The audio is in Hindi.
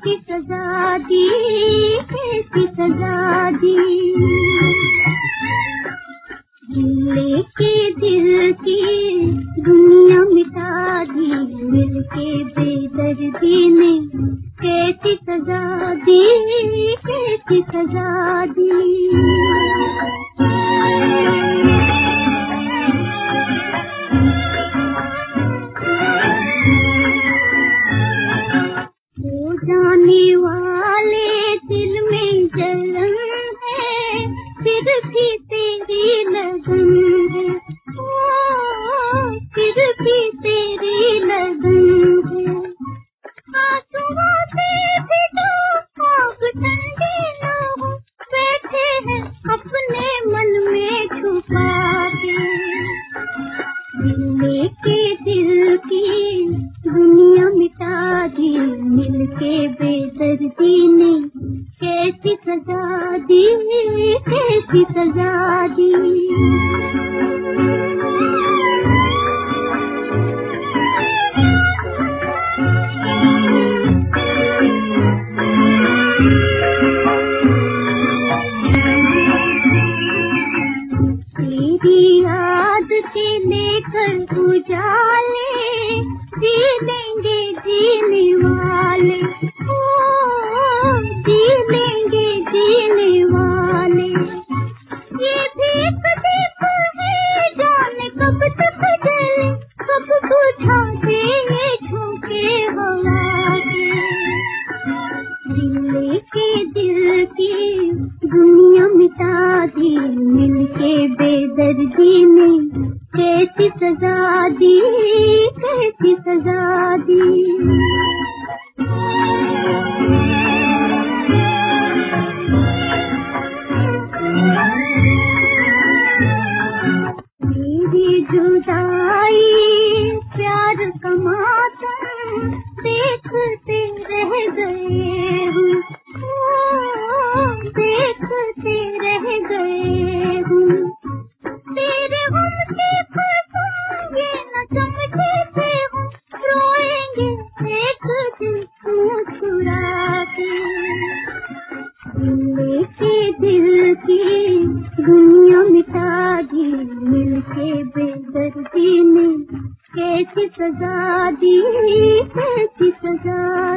कैसी सजा दी, कैसी सजा दी। लेके दिल की दुनिया मिटा दी, मिलके बेदर्दी ने कैसी सजा दी, कैसी सजा दी। हो जाने वाले दिल में जलन है, फिर भी तेरी लगन है, ओ फिर भी तेरी लगन है। आंसुओं से भिगो आग ठंडी न हो, बैठे हैं अपने मन में छुपा के। लेके दिल की दुनिया मिटा दी, मिलके बेदर्दी ने कैसी सजा दी, कैसी सजा दी। तेरी याद के लेकर उजाले, जी लेंगे जीने वाले, ओ जी लेंगे जीने वाले। ये भी एक दीप है जाने कब तक जले, कब बुझा दे ये झोंके हवा के। लेके दिल की दुनिया मिटा दी, मिलके बेदर्दी ने कैसी सजा दी, कैसी सजा दी। मेरी जुदाई प्यार का मातम देखते रह गए हूँ, देखते रह गए हूँ। तेरे गम से फंसूंगे न चमके हूँ, रोएंगे एक दिन मुस्कुरा के। लेके दिल की दुनिया मिटा दी, मिलके बेदर्दी ने कैसी सजा दी, कैसी सजा